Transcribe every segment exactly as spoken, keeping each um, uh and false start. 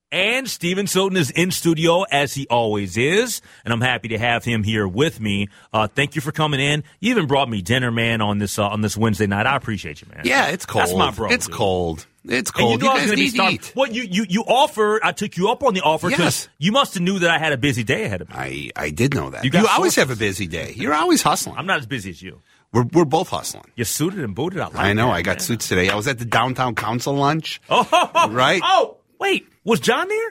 And Steven Soden is in studio, as he always is, and I'm happy to have him here with me. Uh, thank you for coming in. You even brought me dinner, man, on this uh, on this Wednesday night. I appreciate you, man. Yeah, it's cold. That's my bro. It's dude. cold. It's cold. And you, know you I was guys gonna be need to starving. eat. Well, you, you, you offered, I took you up on the offer because Yes. you must have knew that I had a busy day ahead of me. I, I did know that. You You, got always sources. have a busy day. You're always hustling. I'm not as busy as you. We're we're both hustling. You're suited and booted. I like I know. that, I got man. suits today. I was at the downtown council lunch. Oh, Right? Oh, wait. Was John there?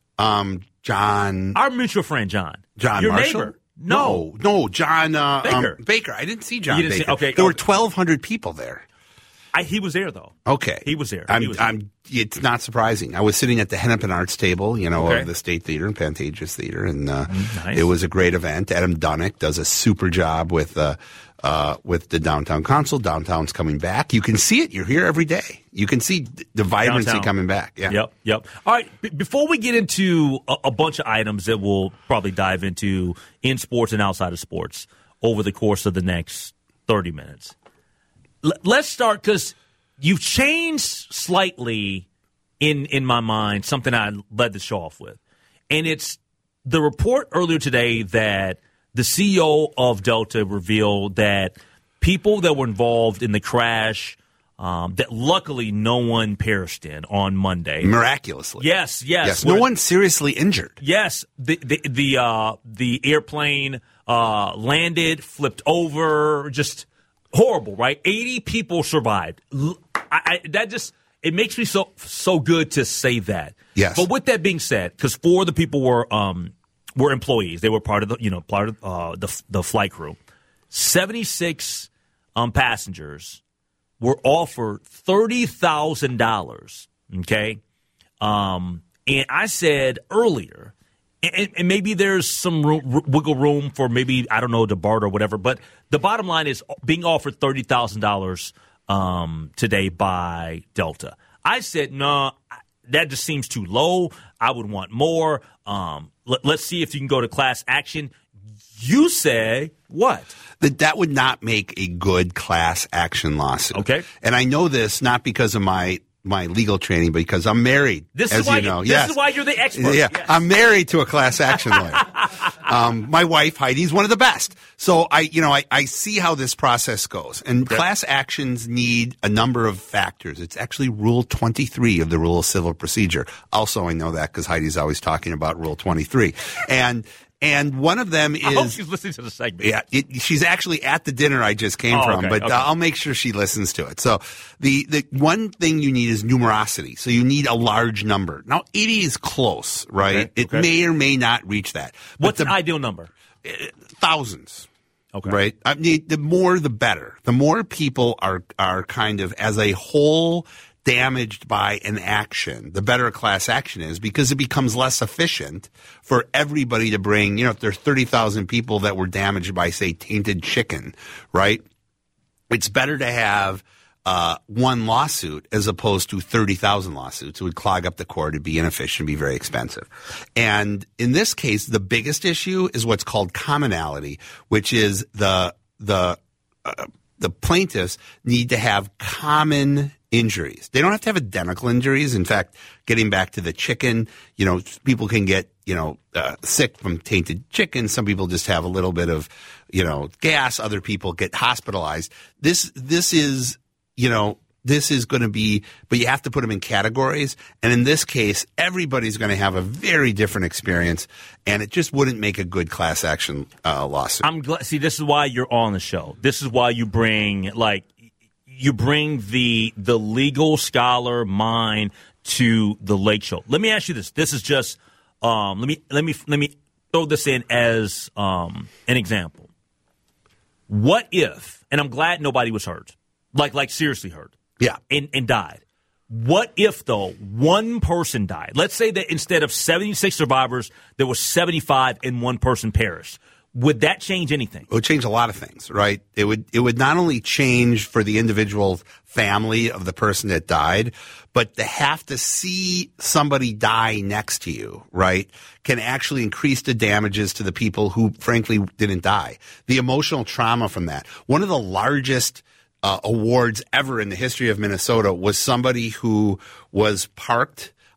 Um, John Our mutual friend, John. John Your Marshall. neighbor. No. no, no, John uh, Baker. Um, Baker. I didn't see John You didn't see- Baker. okay, there were okay. twelve hundred people there. I, he was there, though. Okay, He was there. I'm, He was there. I'm. It's not surprising. I was sitting at the Hennepin Arts table, you know, Okay. of the State Theater and Pantages Theater, and uh, nice. it was a great event. Adam Dunnick does a super job with uh, uh, with the downtown council. Downtown's coming back. You can see it. You're here every day. You can see the vibrancy Downtown. coming back. Yeah. Yep, yep. All right, b- before we get into a, a bunch of items that we'll probably dive into in sports and outside of sports over the course of the next thirty minutes, L- let's start because you've changed slightly in in my mind, something I led the show off with. And it's the report earlier today that the C E O of Delta revealed that people that were involved in the crash um, that luckily no one perished in on Monday. Miraculously. Yes, yes. Yes. No Where- one seriously injured. Yes, the the the, uh, the airplane uh, landed, flipped over, just horrible, right? eighty people survived. L- I, I, that just it makes me so so good to say that. Yes. But with that being said, because four of the people were um were employees, they were part of the you know part of uh, the the flight crew. seventy-six um passengers were offered thirty thousand dollars. Okay. Um, and I said earlier, and, and maybe there's some room, wiggle room for maybe, I don't know, the barter or whatever, but the bottom line is being offered thirty thousand dollars um, today by Delta. I said, no, that just seems too low. I would want more. Um, let, let's see if you can go to class action. You say what? That that would not make a good class action lawsuit. Okay. And I know this not because of my my legal training, but because I'm married. This as is why you know. this yes. is why you're the expert. Yeah, Yes. I'm married to a class action lawyer. um, my wife Heidi's one of the best. So I, you know, I, I see how this process goes. And Okay. class actions need a number of factors. It's actually Rule twenty-three of the Rule of Civil Procedure. Also, I know that because Heidi's always talking about Rule twenty-three, and and one of them is. I hope she's listening to the segment. Yeah, it, she's actually at the dinner I just came Oh, from, okay, but okay. uh, I'll make sure she listens to it. So the the one thing you need is numerosity. So you need a large number. Now eighty is close, right? Okay, It okay. may or may not reach that. But What's the an ideal number? thousands? Okay. Right. I mean, the more the better. The more people are are kind of as a whole damaged by an action, the better a class action is because it becomes less efficient for everybody to bring, you know, if there's thirty thousand people that were damaged by, say, tainted chicken, right? It's better to have uh, one lawsuit as opposed to thirty thousand lawsuits. It would clog up the court. It'd be inefficient, be very expensive. And in this case, the biggest issue is what's called commonality, which is the, the, uh, the plaintiffs need to have common injuries. They don't have to have identical injuries. In fact, getting back to the chicken, you know, people can get, you know, uh, sick from tainted chicken. Some people just have a little bit of, you know, gas. Other people get hospitalized. This, this is, you know, this is going to be, but you have to put them in categories. And in this case, everybody's going to have a very different experience, and it just wouldn't make a good class action uh, lawsuit. I'm glad. See, this is why you're on the show. This is why you bring like you bring the the legal scholar mind to the Lake Show. Let me ask you this. This is just um, let me let me let me throw this in as um, an example. What if? And I'm glad nobody was hurt, like like seriously hurt. Yeah. And, and died. What if, though, one person died? Let's say that instead of seventy-six survivors, there was seventy-five and one person perished. Would that change anything? It would change a lot of things, right? It would it would not only change for the individual family of the person that died, but to have to see somebody die next to you, right, can actually increase the damages to the people who, frankly, didn't die. The emotional trauma from that. One of the largest Uh, awards ever in the history of Minnesota was somebody who was parked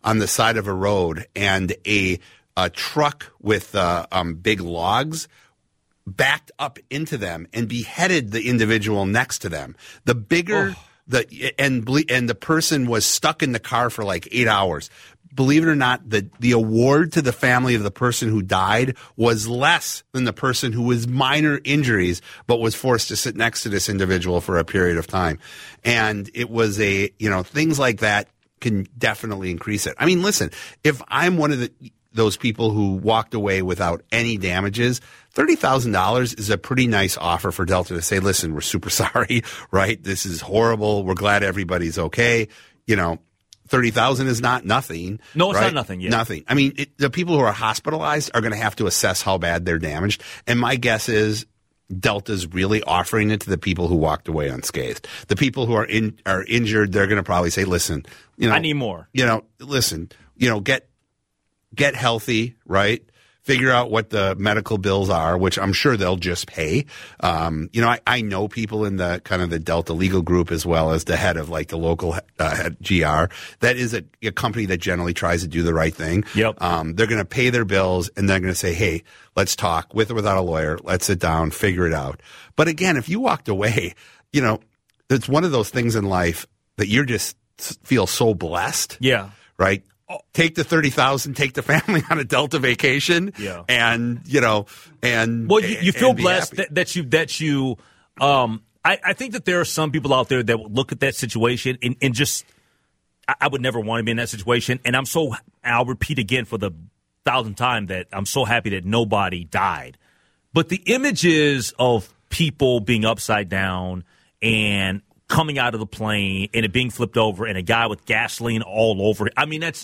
on the side of a road, and a, a truck with uh, um, big logs backed up into them and beheaded the individual next to them. The bigger oh. the and and the person was stuck in the car for like eight hours. Believe it or not, the the award to the family of the person who died was less than the person who was minor injuries but was forced to sit next to this individual for a period of time. And it was a, you know, things like that can definitely increase it. I mean, listen, if I'm one of the those people who walked away without any damages, thirty thousand dollars is a pretty nice offer for Delta to say, listen, we're super sorry, right? This is horrible. We're glad everybody's okay. You know, thirty thousand dollars is not nothing. No, it's right? not nothing. Yeah. Nothing. I mean, it, the people who are hospitalized are going to have to assess how bad they're damaged. And my guess is Delta's really offering it to the people who walked away unscathed. The people who are in are injured, they're going to probably say, listen, you know, I need more. You know, listen, you know, get get healthy, right? Figure out what the medical bills are, which I'm sure they'll just pay. Um, you know, I, I know people in the kind of the Delta legal group as well as the head of like the local uh, head G R. That is a, a company that generally tries to do the right thing. Yep. Um, they're going to pay their bills and they're going to say, hey, let's talk with or without a lawyer. Let's sit down, figure it out. But again, if you walked away, you know, it's one of those things in life that you're just feel so blessed. Yeah. Right. Take the thirty thousand, take the family on a Delta vacation, yeah. and you know, and well, you, you feel blessed happy. that, that you that you. Um, I, I think that there are some people out there that would look at that situation and, and just. I, I would never want to be in that situation, and I'm so. I'll repeat again for the thousandth time that I'm so happy that nobody died, but the images of people being upside down and coming out of the plane and it being flipped over and a guy with gasoline all over it. I mean, that's.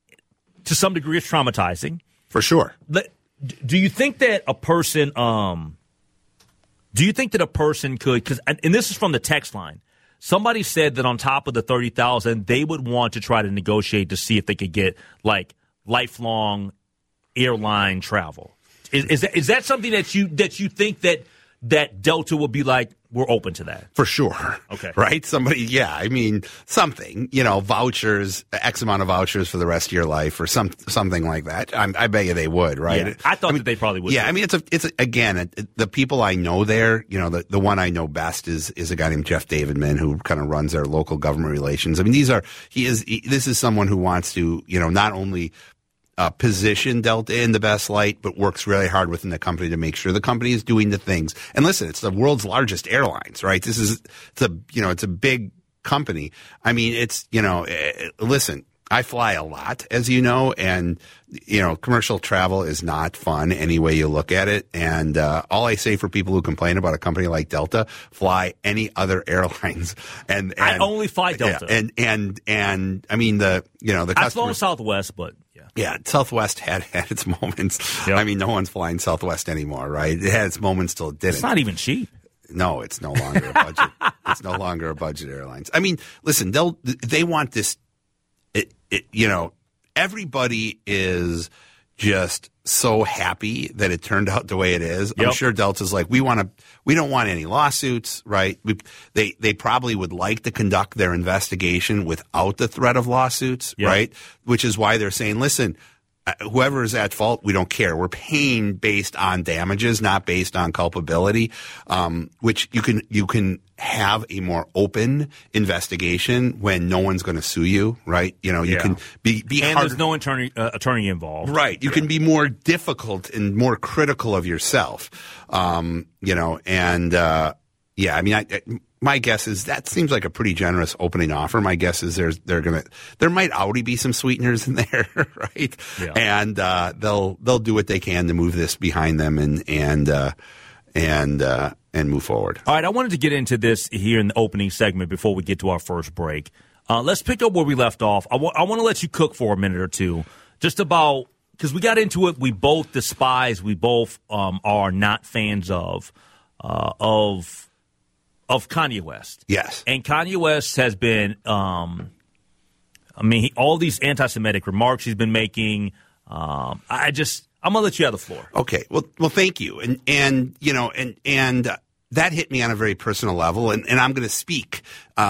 To some degree, it's traumatizing. For sure. Do you think that a person, um, do you think that a person could, because, and this is from the text line, somebody said that on top of the thirty thousand dollars, they would want to try to negotiate to see if they could get, like, lifelong airline travel. Is, is, that, is that something that you that you think that that Delta would be like, we're open to that? For sure. Okay. Right? Somebody, yeah, I mean, something, you know, vouchers, X amount of vouchers for the rest of your life or some something like that. I, I bet you they would, right? Yeah, I thought I mean, that they probably would. Yeah, too. I mean, it's, a, it's a, again, it, the people I know there, you know, the, the one I know best is is a guy named Jeff Davidman who kind of runs their local government relations. I mean, these are, he is, he, this is someone who wants to, you know, not only Uh, position Delta in the best light, but works really hard within the company to make sure the company is doing the things. And listen, it's the world's largest airlines, right? This is, it's a, you know, it's a big company. I mean, it's, you know, uh, listen, I fly a lot, as you know, and, you know, commercial travel is not fun any way you look at it. And uh, all I say for people who complain about a company like Delta, fly any other airlines. And, and I only fly Delta. Yeah, and, and, and, I mean, the, you know, the I've flown customers. Southwest, but yeah. Yeah, Southwest had, had its moments. Yep. I mean, no one's flying Southwest anymore, right? It had its moments till it didn't. It's not even cheap. No, it's no longer a budget. It's no longer a budget airlines. I mean, listen, they'll they want this. It, it, you know, everybody is just so happy that it turned out the way it is. Yep. I'm sure Delta's like, we want to, we don't want any lawsuits, right? We, they they probably would like to conduct their investigation without the threat of lawsuits, yep. right? Which is why they're saying, listen, whoever is at fault, we don't care. We're paying based on damages, not based on culpability. Um, which you can you can have a more open investigation when no one's going to sue you, right? You know, you yeah. can be be and harder. there's no attorney uh, attorney involved, right? You yeah. can be more difficult and more critical of yourself. Um, you know, and uh, yeah, I mean, I. I My guess is that seems like a pretty generous opening offer. My guess is there's they're gonna there might already be some sweeteners in there, right? Yeah. And uh, they'll they'll do what they can to move this behind them and and uh, and uh, and move forward. All right, I wanted to get into this here in the opening segment before we get to our first break. Uh, let's pick up where we left off. I, w- I want to let you cook for a minute or two, just about because we got into it. We both despise. We both um, are not fans of uh, of. Of Kanye West. Yes. And Kanye West has been, um, I mean, he, all these anti-Semitic remarks he's been making. Um, I just, I'm going to let you have the floor. Okay. Well, well, thank you. And, and, you know, and, and uh, that hit me on a very personal level. And, and I'm going to speak, uh,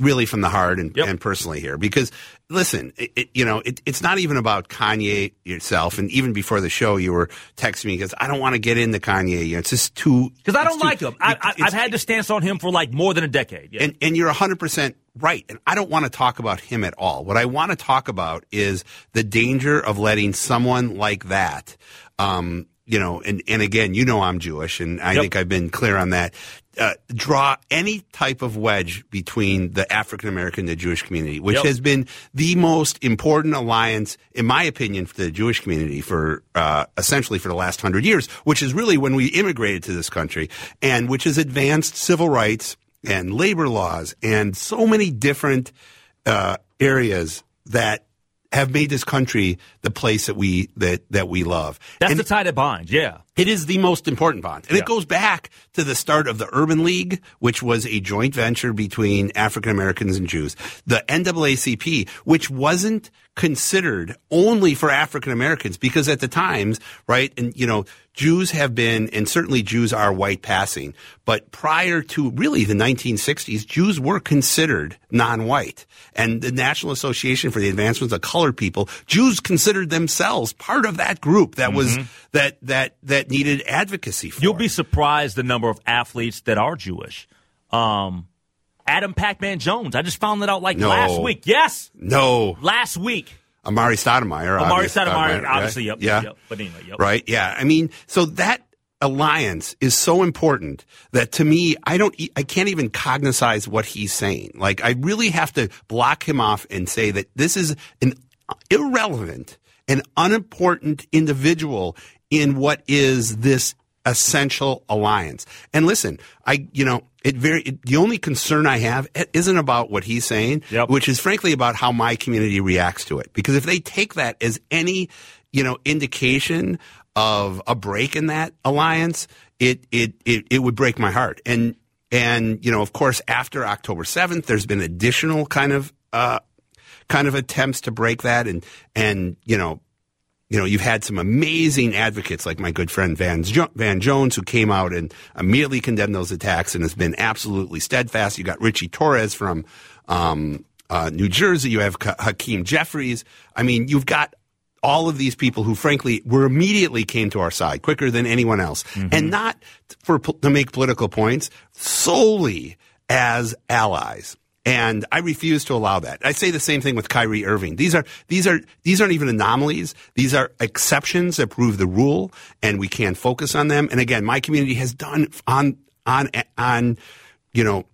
really from the heart and, Yep. and personally here, because listen, it, it, you know, it, it's not even about Kanye yourself. And even before the show, you were texting me because I don't want to get into Kanye. You know, it's just too Because I don't too, like him. I, I, I've had the stance on him for like more than a decade. Yeah. And, and you're one hundred percent right. And I don't want to talk about him at all. What I want to talk about is the danger of letting someone like that, um, you know, and, and again, you know I'm Jewish, and I Yep. think I've been clear on that, uh, draw any type of wedge between the African American and the Jewish community, which Yep. has been the most important alliance, in my opinion, for the Jewish community for uh, essentially for the last hundred years, which is really when we immigrated to this country, and which has advanced civil rights and labor laws and so many different uh, areas that have made this country the place that we that that we love. That's And the tie that binds, yeah. it is the most important bond. And Yeah. it goes back to the start of the Urban League, which was a joint venture between African Americans and Jews. The N double A C P, which wasn't considered only for African Americans, because at the times, right, and you know, Jews have been, and certainly Jews are white passing, but prior to really the nineteen sixties, Jews were considered non-white. And the National Association for the Advancement of Colored People, Jews considered themselves part of that group that was, that, that, that needed advocacy for. You'll be surprised the number of athletes that are Jewish. Um, Adam Pac-Man Jones. I just found that out like No. last week. Yes, No. last week. Amari Stoudemire. Amari obvious- Stoudemire, right? obviously, yep, Yeah. yep. But anyway, yep. Right? Yeah. I mean, so that alliance is so important that to me, I don't, e- I can't even cognize what he's saying. Like, I really have to block him off and say that this is an irrelevant and unimportant individual in what is this essential alliance. And listen, I, you know, it very, it, the only concern I have isn't about what he's saying, Yep. which is frankly about how my community reacts to it. Because if they take that as any, you know, indication of a break in that alliance, it, it, it, it would break my heart. And, and, you know, of course, after October seventh, there's been additional kind of, uh, kind of attempts to break that. And, and, you know, You know, you've had some amazing advocates like my good friend Van, jo- Van Jones, who came out and immediately condemned those attacks and has been absolutely steadfast. You got Richie Torres from um, uh, New Jersey. You have Ka- Hakeem Jeffries. I mean, you've got all of these people who, frankly, were immediately came to our side quicker than anyone else, mm-hmm. and not for to make political points, solely as allies. And I refuse to allow that. I say the same thing with Kyrie Irving. These are these are these aren't even anomalies. These are exceptions that prove the rule, and we can't focus on them. And again, my community has done on on on you know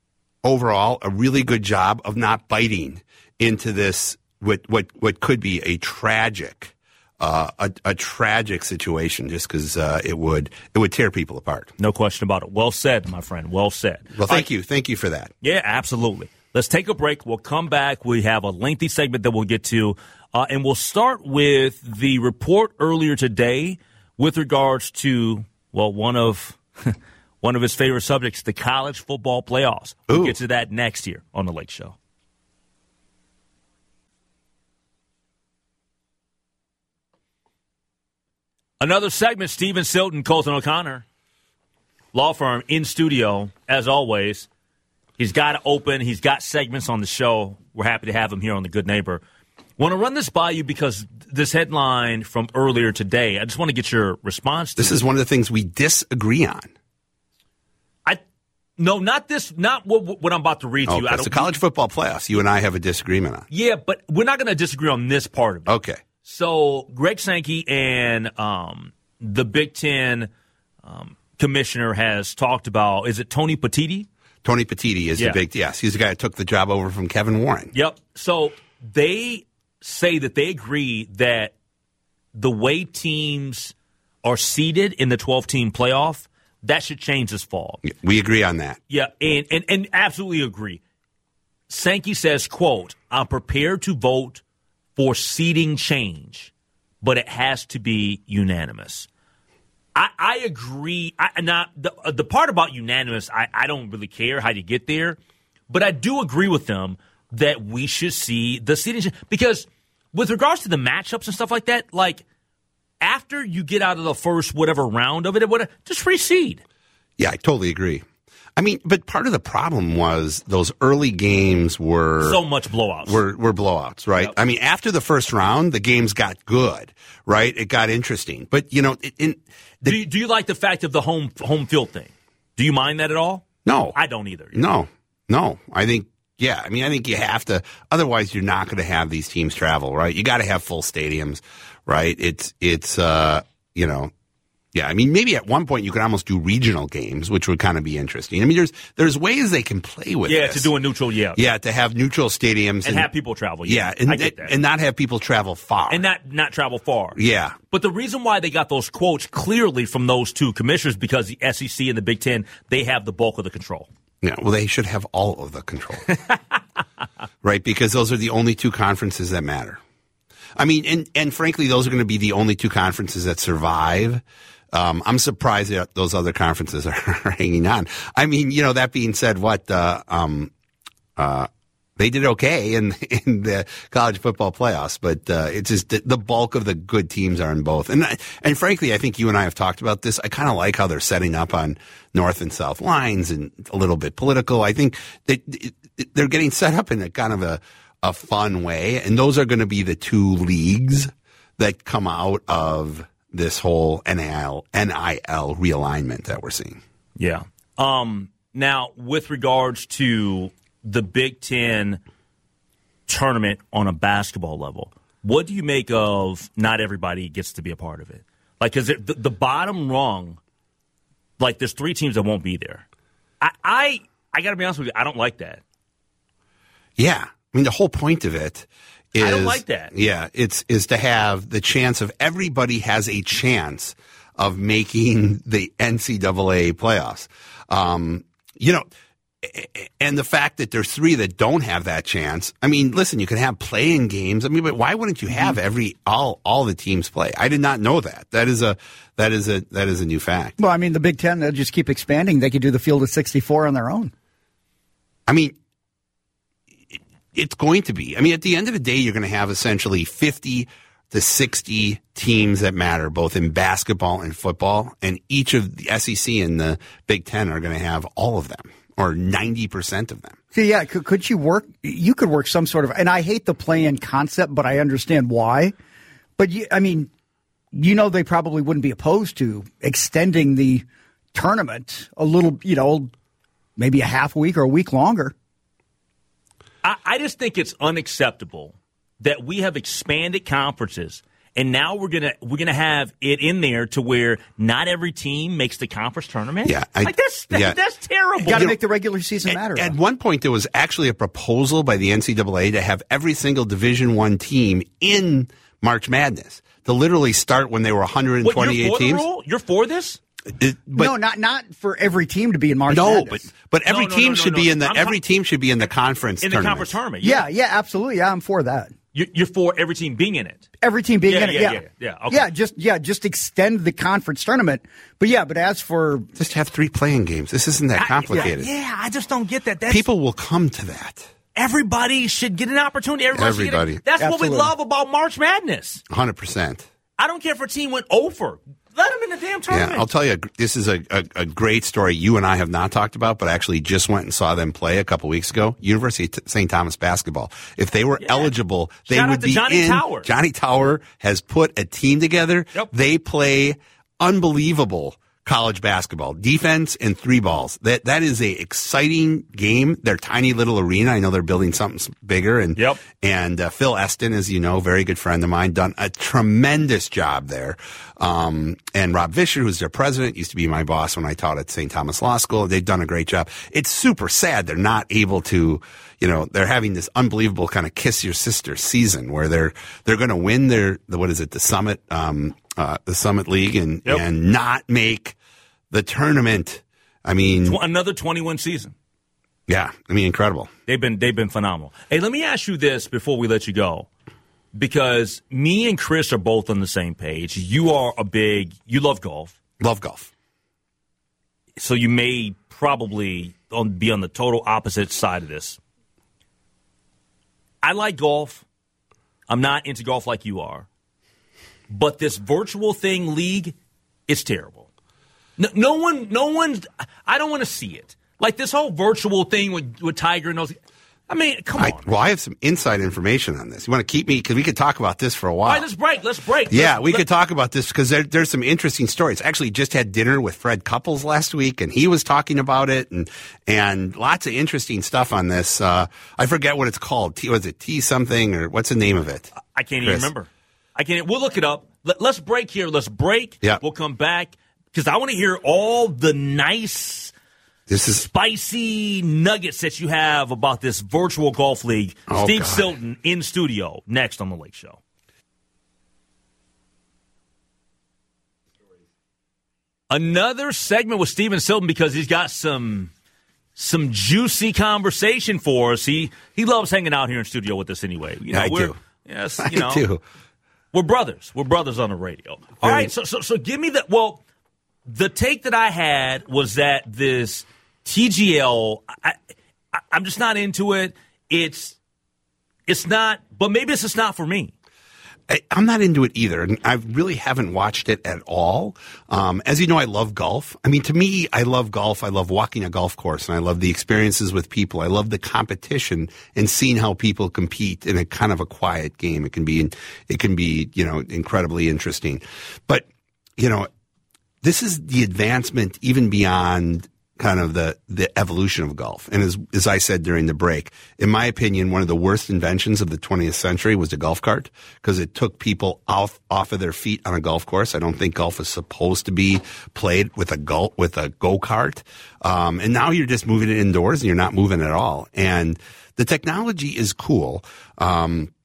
overall a really good job of not biting into this what what what could be a tragic uh, a, a tragic situation, just because uh, it would it would tear people apart. No question about it. Well said, my friend. Well said. Well, thank you, thank you for that. Yeah, absolutely. Let's take a break. We'll come back. We have a lengthy segment that we'll get to, uh, and we'll start with the report earlier today with regards to well, one of one of his favorite subjects, the college football playoffs. We'll Ooh. get to that next year on the Lake Show. Another segment, Stephen Silton, Colton O'Connor, law firm in studio, as always. He's got it open. He's got segments on the show. We're happy to have him here on The Good Neighbor. Want to run this by you because this headline from earlier today, I just want to get your response to This is one of the things we disagree on. I No, not this, not what, what I'm about to read to Oh, you. I it's don't, the college football playoffs. You and I have a disagreement on. yeah, but we're not going to disagree on this part of it. Okay. So Greg Sankey and um, the Big Ten um, commissioner has talked about, is it Tony Petitti? Tony Petitti is Yeah. the big, yes, he's the guy that took the job over from Kevin Warren. Yep. So they say that they agree that the way teams are seeded in the twelve-team playoff, that should change this fall. We agree on that. Yeah, and, and, and absolutely agree. Sankey says, quote, I'm prepared to vote for seeding change, but it has to be unanimous. I, I agree. I, now, the, the part about unanimous, I, I don't really care how you get there, but I do agree with them that we should see the seeding change. Because with regards to the matchups and stuff like that, like after you get out of the first whatever round of it, whatever, just reseed. Yeah, I totally agree. I mean, but part of the problem was those early games were so much blowouts. Were were blowouts, right? Yep. I mean, after the first round, the games got good, right? It got interesting, but you know, in the, do you, do you like the fact of the home home field thing? Do you mind that at all? No, I don't either. No, no. I think yeah. I mean, I think you have to. Otherwise, you're not going to have these teams travel, right? You got to have full stadiums, right? It's it's uh, you know. Yeah, I mean, maybe at one point you could almost do regional games, which would kind of be interesting. I mean, there's there's ways they can play with yeah, this. to do a neutral, yeah. Yeah, to have neutral stadiums. And, and have people travel. Yeah, yeah and, I get that. and not have people travel far. And not, not travel far. Yeah. But the reason why they got those quotes clearly from those two commissioners, because the S E C and the Big Ten, they have the bulk of the control. Yeah, well, they should have all of the control. Right, because those are the only two conferences that matter. I mean, and, and frankly, those are going to be the only two conferences that survive. Um, I'm surprised that those other conferences are hanging on. I mean, you know, that being said, what, uh, um, uh, they did okay in, in the college football playoffs, but, uh, it's just the, the bulk of the good teams are in both. And, and frankly, I think you and I have talked about this. I kind of like how they're setting up on north and south lines and a little bit political. I think they, they're getting set up in a kind of a, a fun way. And those are going to be the two leagues that come out of this whole N I L N I L realignment that we're seeing. Yeah. Um, now, with regards to the Big Ten tournament on a basketball level, what do you make of not everybody gets to be a part of it? Like, because the, the bottom rung, like, there's three teams that won't be there. I, I, I got to be honest with you, I don't like that. Yeah. I mean, the whole point of it is, I don't like that. Yeah, it's is to have the chance of everybody has a chance of making the N C double A playoffs. Um, you know, and the fact that there's three that don't have that chance. I mean, listen, you can have play-in games. I mean, but why wouldn't you have every all all the teams play? I did not know that. That is a that is a that is a new fact. Well, I mean, the Big Ten, they'll just keep expanding. They could do the field of sixty-four on their own. I mean, it's going to be. I mean, at the end of the day, you're going to have essentially fifty to sixty teams that matter, both in basketball and football. And each of the S E C and the Big Ten are going to have all of them, or ninety percent of them. So, yeah, could, could you work? You could work some sort of, and I hate the play-in concept, but I understand why. But, you, I mean, you know, they probably wouldn't be opposed to extending the tournament a little, you know, maybe a half week or a week longer. I, I just think it's unacceptable that we have expanded conferences, and now we're gonna we're gonna have it in there to where not every team makes the conference tournament. Yeah, I, like that's that, yeah. that's terrible. You got to make the regular season at, matter. At one point, there was actually a proposal by the N C double A to have every single Division One team in March Madness to literally start when they were one hundred twenty-eight what, you're for teams. The rule? You're for this? It, but, no, not not for every team to be in March no, Madness. but but every No, no, team no, no, should no. be in the I'm- every team should be in the conference In the tournament. conference tournament. Yeah, yeah, absolutely. Yeah, I'm for that. You- You're for every team being in it. Every team being Yeah, in it. yeah, Yeah, yeah, yeah, okay. yeah. Just yeah, just extend the conference tournament. But yeah, but as for Just have three playing games. This isn't that complicated. I, yeah, yeah, I just don't get that. That's, People will come to that. everybody should get an opportunity. Everybody. should get a- Everybody. that's Absolutely. what we love about March Madness. one hundred percent. I don't care if a team went over. Let them in the damn tournament. Yeah, I'll tell you, this is a, a, a great story you and I have not talked about, but I actually just went and saw them play a couple weeks ago. University of Saint Thomas basketball. If they were Yeah. eligible, they Shout out would to be Johnny in. Tower. Johnny Tower has put a team together. Yep. They play unbelievable college basketball, defense and three balls. That that is a exciting game. Their tiny little arena. I know they're building something bigger. And Yep. and uh, Phil Eston, as you know, very good friend of mine, done a tremendous job there. Um, and Rob Vischer, who's their president, used to be my boss when I taught at Saint Thomas Law School. They've done a great job. It's super sad they're not able to, you know, they're having this unbelievable kind of kiss your sister season where they're they're going to win their the what is it the Summit um, uh, the Summit League and Yep. and not make the tournament. I mean, Tw- another twenty-one season. yeah, I mean, incredible. They've been they've been phenomenal. Hey, let me ask you this before we let you go, because me and Chris are both on the same page. You are a big you love golf, Love golf. so you may probably on, be on the total opposite side of this. I like golf. I'm not into golf like you are, but this virtual thing league is terrible. No, no one, no one. I don't want to see it. Like this whole virtual thing with, with Tiger and those. I mean, come on. I, well, I have some inside information on this. You want to keep me, because we could talk about this for a while. All right, let's break. Let's break. Yeah, let's, we let, could talk about this because there, there's some interesting stories. Actually, just had dinner with Fred Couples last week, and he was talking about it, and and lots of interesting stuff on this. Uh, I forget what it's called. T, was it T something, or what's the name of it? I can't Chris? even remember. I can't. We'll look it up. Let, let's break here. Let's break. Yeah. We'll come back because I want to hear all the nice. This is spicy nuggets that you have about this virtual golf league. Oh, Steve God. Silton in studio next on the Lake Show. Another segment with Steven Silton because he's got some some juicy conversation for us. He he loves hanging out here in studio with us anyway. You know, I we're, do. Yes, I you know, do. We're brothers. We're brothers on the radio. All Very- right, so so so give me the well. The take that I had was that this T G L, I, I, I'm just not into it. It's it's not, but maybe it's just not for me. I, I'm not into it either, and I really haven't watched it at all. Um, as you know, I love golf. I mean, to me, I love golf. I love walking a golf course, and I love the experiences with people. I love the competition and seeing how people compete in a kind of a quiet game. It can be, it can be, you know, incredibly interesting. But, you know, this is the advancement even beyond kind of the, the evolution of golf. And as, as I said during the break, in my opinion, one of the worst inventions of the twentieth century was the golf cart because it took people off, off of their feet on a golf course. I don't think golf is supposed to be played with a golf, with a go-kart. Um, and now you're just moving it indoors and you're not moving at all. And the technology is cool. Um,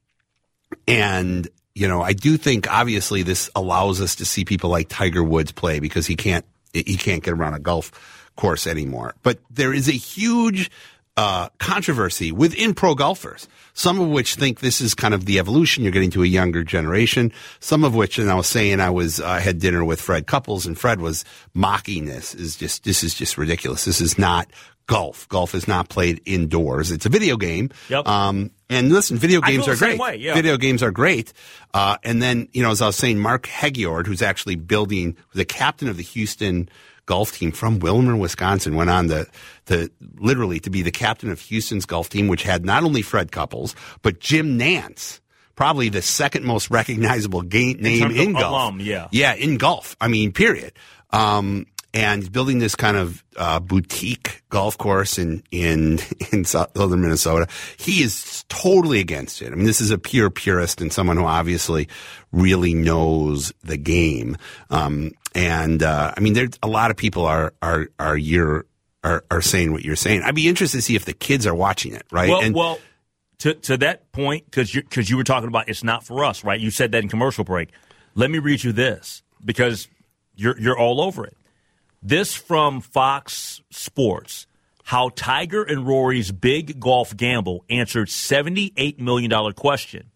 and You know, I do think obviously this allows us to see people like Tiger Woods play because he can't he can't get around a golf course anymore. But there is a huge uh, controversy within pro golfers, some of which think this is kind of the evolution. You're getting to a younger generation. Some of which, and I was saying, I was I uh, had dinner with Fred Couples, and Fred was mocking this. Is just this is just ridiculous. This is not golf. Golf is not played indoors. It's a video game. Yep. Um, and listen, video I games feel are the same great. way, yeah. Video games are great. Uh, and then, you know, as I was saying, Mark Hegiord, who's actually building, the captain of the Houston golf team from Wilmer, Wisconsin, went on to, to literally to be the captain of Houston's golf team, which had not only Fred Couples, but Jim Nance. Probably the second most recognizable game, name terms in of golf. alum, yeah. Yeah, in golf. I mean, period. Um, and he's building this kind of uh, boutique golf course in in in southern Minnesota. He is totally against it. I mean, this is a pure purist and someone who obviously really knows the game. Um, and uh, I mean, there a lot of people are are are you're, are are saying what you're saying. I'd be interested to see if the kids are watching it, right? Well, and, well, to to that point, because you because you were talking about it's not for us, right? You said that in commercial break. Let me read you this because you're you're all over it. This from Fox Sports, how Tiger and Rory's big golf gamble answered seventy-eight million dollars question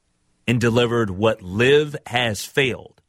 and delivered what Live has failed.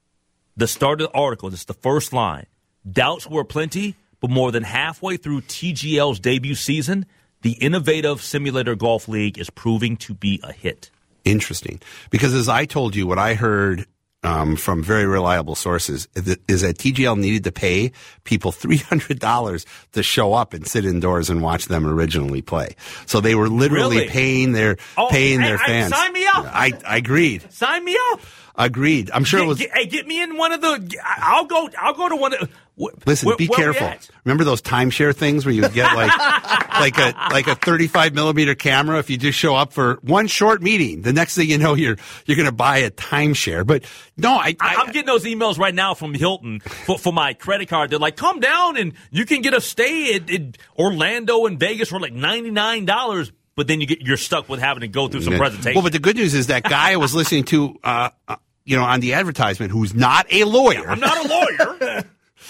The start of the article, this is the first line. Doubts were plenty, but more than halfway through T G L's debut season, the innovative simulator golf league is proving to be a hit. Interesting. Because as I told you, what I heard Um, from very reliable sources is that T G L needed to pay people three hundred dollars to show up and sit indoors and watch them originally play. So they were literally Really? paying their Oh, paying I- their I- fans. sign me up. I, I agreed. Sign me up. Agreed. I'm sure Get, it was. get- hey, get me in one of the. I'll go. I'll go to one of. wh- Listen, where- be where we careful. at? Remember those timeshare things where you would get like like a like a thirty-five millimeter camera if you just show up for one short meeting. The next thing you know, you're you're going to buy a timeshare. But no, I, I, I I'm getting those emails right now from Hilton for, for my credit card. They're like, come down and you can get a stay at, at Orlando and Vegas for like ninety-nine dollars. But then you get you're stuck with having to go through some presentation. Well, but the good news is that guy I was listening to, uh, uh, you know, on the advertisement, who's not a lawyer. I'm not a lawyer.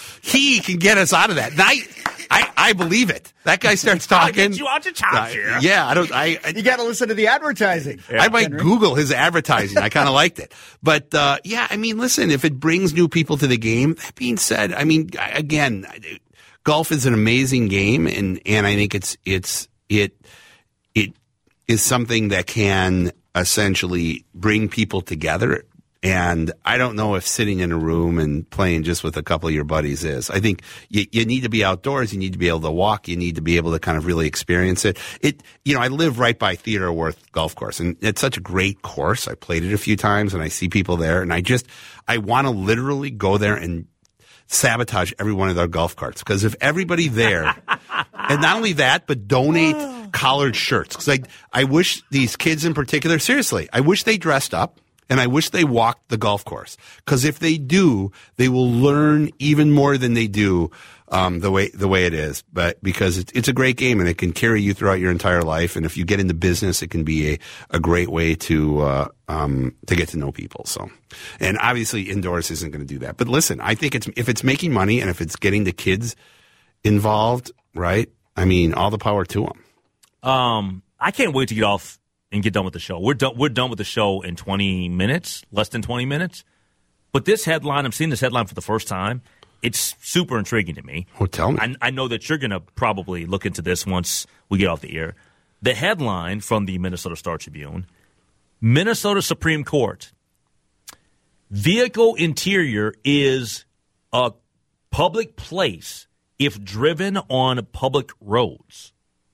He can get us out of that. And I, I, I believe it. That guy starts I'll talking. get you out your timeshare. Uh, yeah, I don't. I, I You got to listen to the advertising. I might Henry. Google his advertising. I kind of liked it. But, uh, yeah, I mean, listen, if it brings new people to the game, that being said, I mean, again, golf is an amazing game. And, and I think it's, it's, it, it is something that can essentially bring people together And I don't know if sitting in a room and playing just with a couple of your buddies is. I think you, you need to be outdoors. You need to be able to walk. You need to be able to kind of really experience it. It, you know, I live right by Theodore Wirth Golf Course, and it's such a great course. I played it a few times, and I see people there, and I just, I want to literally go there and sabotage every one of their golf carts. Because if everybody there, and not only that, but donate collared shirts. Because I, I wish these kids in particular, seriously, I wish they dressed up. And I wish they walked the golf course, because if they do, they will learn even more than they do um, the way the way it is. But because it's, it's a great game, and it can carry you throughout your entire life. And if you get into business, it can be a, a great way to uh, um, to get to know people. So, and obviously indoors isn't going to do that. But listen, I think it's if it's making money and if it's getting the kids involved, right? I mean, all the power to them. Um, I can't wait to get off and get done with the show. We're done. We're done with the show in twenty minutes, less than twenty minutes. But this headline, I'm seeing this headline for the first time. It's super intriguing to me. Oh, tell me. I, I know that you're going to probably look into this once we get off the air. The headline from the Minnesota Star Tribune: Minnesota Supreme Court, vehicle interior is a public place if driven on public roads.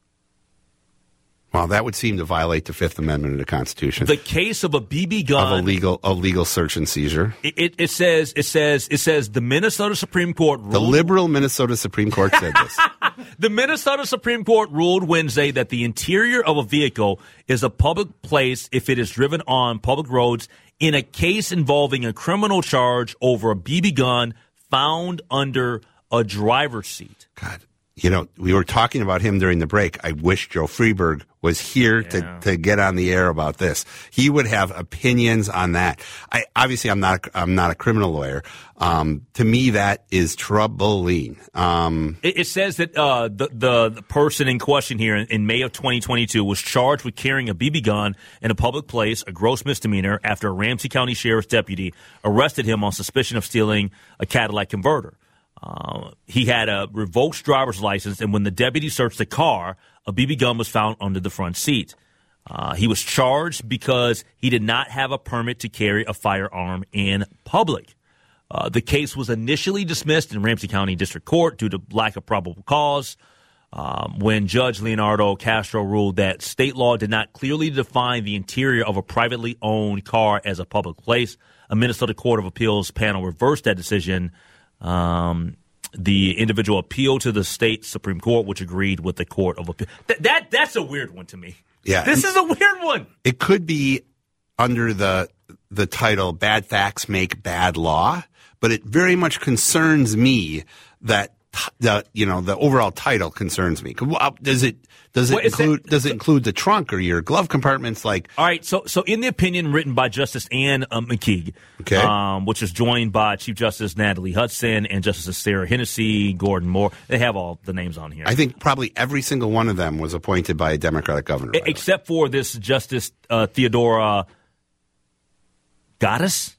Well, that would seem to violate the Fifth Amendment of the Constitution. The case of a B B gun of a legal, a legal search and seizure. It, it, it says it says it says the Minnesota Supreme Court ruled, the liberal Minnesota Supreme Court said this. The Minnesota Supreme Court ruled Wednesday that the interior of a vehicle is a public place if it is driven on public roads in a case involving a criminal charge over a B B gun found under a driver's seat. God. You know, we were talking about him during the break. I wish Joe Freeberg was here yeah. to, to get on the air about this. He would have opinions on that. I obviously I'm not a, I'm not a criminal lawyer. Um, to me, that is troubling. Um, it, it says that uh, the, the the person in question here in, in May of twenty twenty-two was charged with carrying a B B gun in a public place, a gross misdemeanor, after a Ramsey County Sheriff's deputy arrested him on suspicion of stealing a Cadillac converter. Uh, he had a revoked driver's license, and when the deputy searched the car, a B B gun was found under the front seat. Uh, he was charged because he did not have a permit to carry a firearm in public. Uh, the case was initially dismissed in Ramsey County District Court due to lack of probable cause. Um, when Judge Leonardo Castro ruled that state law did not clearly define the interior of a privately owned car as a public place, a Minnesota Court of Appeals panel reversed that decision. Um, the individual appealed to the state Supreme Court, which agreed with the Court of Appeal. Th- that that's a weird one to me. Yeah, this is a weird one. It could be under the the title "Bad Facts Make Bad Law," but it very much concerns me that the you know the overall title concerns me. Does it does it Wait, include that, does it include the trunk or your glove compartments? Like, all right, so so in the opinion written by Justice Ann um, McKeague, okay. um, which is joined by Chief Justice Natalie Hudson and Justices Sarah Hennessy, Gordon Moore, they have all the names on here. I think probably every single one of them was appointed by a Democratic governor, e- except for this Justice uh, Theodora Gaddis.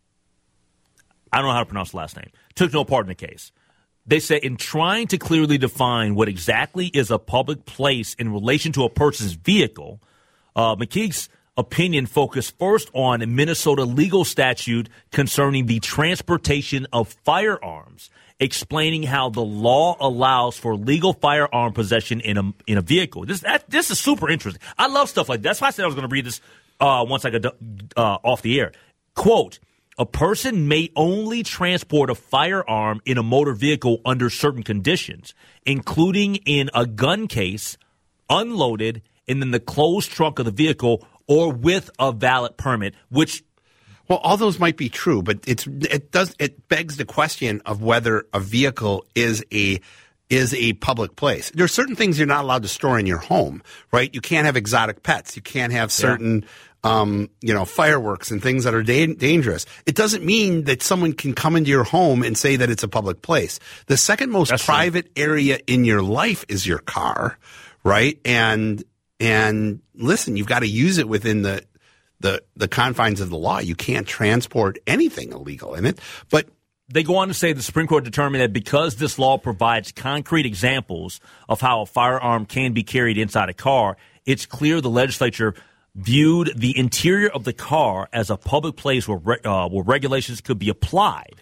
I don't know how to pronounce the last name. Took no part in the case. They say in trying to clearly define what exactly is a public place in relation to a person's vehicle, uh, McKeague's opinion focused first on a Minnesota legal statute concerning the transportation of firearms, explaining how the law allows for legal firearm possession in a in a vehicle. This that, this is super interesting. I love stuff like that. That's why I said I was going to read this uh, once I got uh, off the air. Quote, a person may only transport a firearm in a motor vehicle under certain conditions, including in a gun case, unloaded, and in the closed trunk of the vehicle, or with a valid permit, which... Well, all those might be true, but it's it does it begs the question of whether a vehicle is a is a public place. There are certain things you're not allowed to store in your home, right? You can't have exotic pets. You can't have certain... Yeah. Um, you know, fireworks and things that are da- dangerous. It doesn't mean that someone can come into your home and say that it's a public place. The second most That's private right. area in your life is your car, right? And and listen, you've got to use it within the the the confines of the law. You can't transport anything illegal in it. But they go on to say the Supreme Court determined that because this law provides concrete examples of how a firearm can be carried inside a car, it's clear the legislature viewed the interior of the car as a public place where re- uh, where regulations could be applied.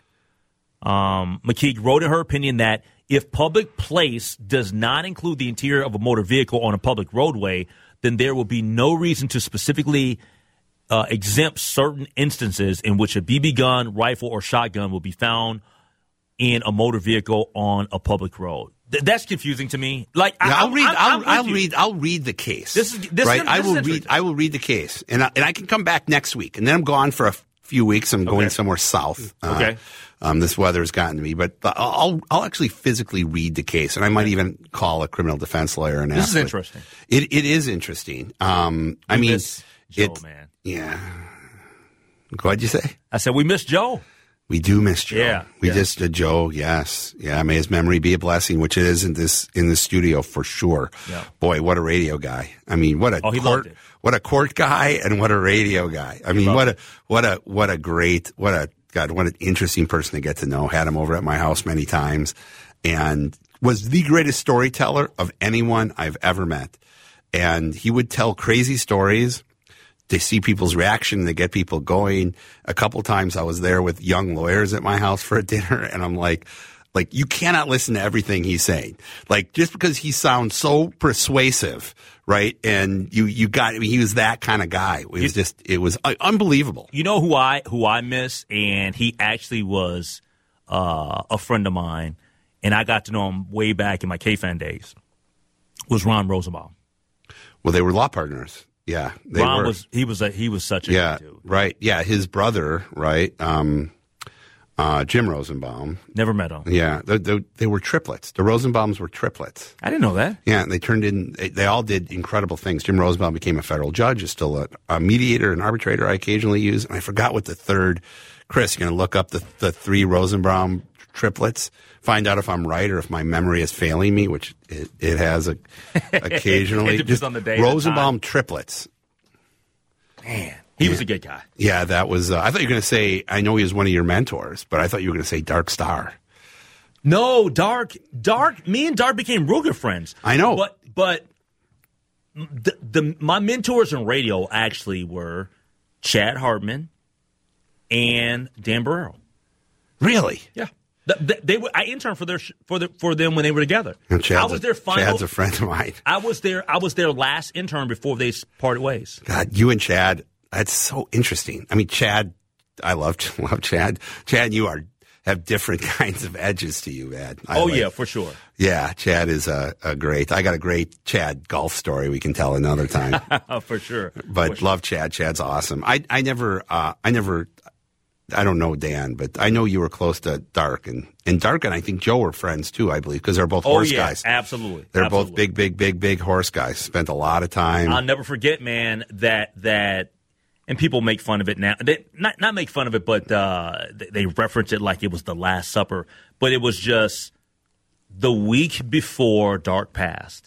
Um, McKeague wrote in her opinion that if public place does not include the interior of a motor vehicle on a public roadway, then there will be no reason to specifically uh, exempt certain instances in which a B B gun, rifle, or shotgun will be found in a motor vehicle on a public road. Th- that's confusing to me. Like yeah, I, I'll read. I'm, I'll, I'm I'll you. read. I'll read the case. This is this right. Is, I this will is read. I will read the case, and I, and I can come back next week, and then I'm gone for a few weeks. I'm going Okay. somewhere south. Uh, Okay. Um, this weather has gotten to me, but I'll I'll actually physically read the case, and I might even call a criminal defense lawyer and This ask. is what- interesting. It it is interesting. Um, I We mean, miss Joe, it, man. Yeah. What'd you say? I said we miss Joe. We do miss Joe. Yeah, we yeah. just uh, Joe. Yes, yeah. May his memory be a blessing, which it is in this in the studio for sure. Yeah. Boy, what a radio guy! I mean, what a Oh, he court, loved it. what a court guy, and what a radio guy. I mean, loved what a what a what a great what a God, what an interesting person to get to know. Had him over at my house many times, and was the greatest storyteller of anyone I've ever met. And he would tell crazy stories. To see people's reaction, to get people going. A couple times I was there with young lawyers at my house for a dinner, and I'm like, like you cannot listen to everything he's saying. Like just because he sounds so persuasive, right? And you, you got, I mean, he was that kind of guy. It was just, it was uh, unbelievable. You know who I who I miss, and he actually was uh, a friend of mine, and I got to know him way back in my K-Fan days. Was Ron Rosenbaum. Well, they were law partners. Yeah, they Ron were. was he was a he was such a yeah, good dude. right. Yeah, his brother, right? Um, uh, Jim Rosenbaum. Never met him. Yeah, they, they, they were triplets. The Rosenbaums were triplets. I didn't know that. Yeah, and they turned in, they, they all did incredible things. Jim Rosenbaum became a federal judge, is still a, a mediator, an arbitrator I occasionally use. And I forgot what the third, Chris, you're going to look up the, the three Rosenbaum triplets, find out if I'm right or if my memory is failing me, which it, it has a, occasionally. It depends Just on the day and the Rosenbaum time. triplets. Man, he was a good guy. Yeah, that was, uh, I thought you were going to say, I know he was one of your mentors, but I thought you were going to say Dark Star. No, Dark, Dark. Me and Dark became real good friends. I know. but but the, the my mentors in radio actually were Chad Hartman and Dan Barrero. Really? Yeah, the, the, they were. I interned for their sh- for the, for them when they were together. And Chad's I was a- their final. Chad's a friend of mine. I was their I was their last intern before they s- parted ways. God, you and Chad, that's so interesting. I mean, Chad, I love love Chad. Chad, you are have different kinds of edges to you, man. I Oh like- yeah, for sure. yeah. Chad is a, a great. I got a great Chad golf story we can tell another time. for sure. But For sure. love Chad. Chad's awesome. I I never uh, I never. I don't know Dan, but I know you were close to Dark, and, and Dark and I think Joe were friends too, I believe, because they're both Oh horse yeah, guys. absolutely. They're absolutely. both big, big, big, big horse guys. Spent a lot of time. I'll never forget, man, that that and people make fun of it now. They, not not make fun of it, but uh, they, they reference it like it was the Last Supper. But it was just the week before Dark passed.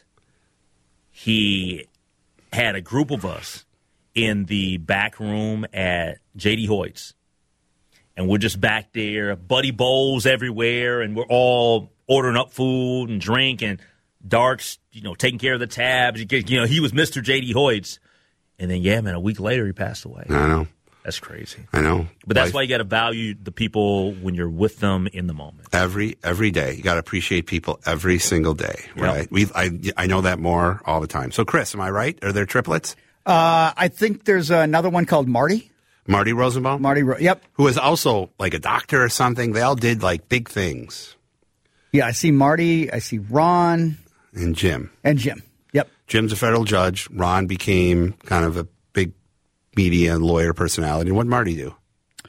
He had a group of us in the back room at J D Hoyt's, and we're just back there, buddy bowls everywhere, and we're all ordering up food and drink, and Dark's, you know, taking care of the tabs. You know, he was Mister J D Hoyt's. And then, yeah, man, a week later he passed away. I know. That's crazy. I know. But that's Life- why you got to value the people when you're with them in the moment. Every every day, you got to appreciate people every single day, Yep. right? We I I know that more all the time. So, Chris, am I right? Are there triplets? Uh, I think there's another one called Marty. Marty Rosenbaum, Marty, Ro- yep. who was also like a doctor or something. They all did like big things. Yeah, I see Marty, I see Ron, And Jim, and Jim. Yep. Jim's a federal judge. Ron became kind of a big media and lawyer personality. And what did Marty do?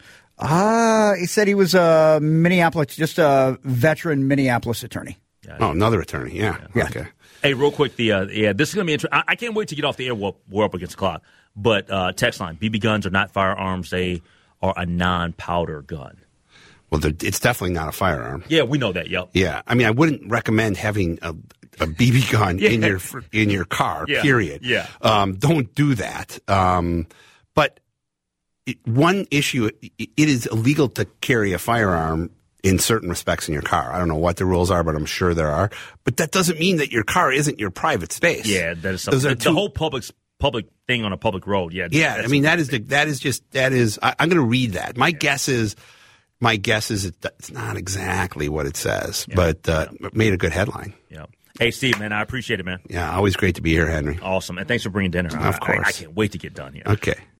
Uh, he said he was a Minneapolis, just a veteran Minneapolis attorney. Oh, another attorney. Yeah. Yeah. Okay. Hey, real quick, the uh, yeah, this is gonna be interesting. I, I can't wait to get off the air. We're, we're up against the clock. But uh, text line: B B guns are not firearms; they are a non-powder gun. Well, they're- it's definitely not a firearm. Yeah, we know that. Yep. Yeah, I mean, I wouldn't recommend having a, a B B gun in Yeah. your in your car. Yeah. Period. Yeah. Um, don't do that. Um, but it, one issue: it, it is illegal to carry a firearm in certain respects in your car. I don't know what the rules are, but I'm sure there are. But that doesn't mean that your car isn't your private space. Yeah, that is Those something. are The, two- the whole public public thing on a public road. Yeah, Yeah, that's- I mean that is the, that is just that is. I, I'm going to read that. My guess is, my guess is it, it's not exactly what it says, Yeah. but uh, Yeah. made a good headline. Yeah. Hey, Steve, man, I appreciate it, man. Yeah, always great to be here, Henry. Awesome, and thanks for bringing dinner. Of I, course. I, I can't wait to get done here. Okay.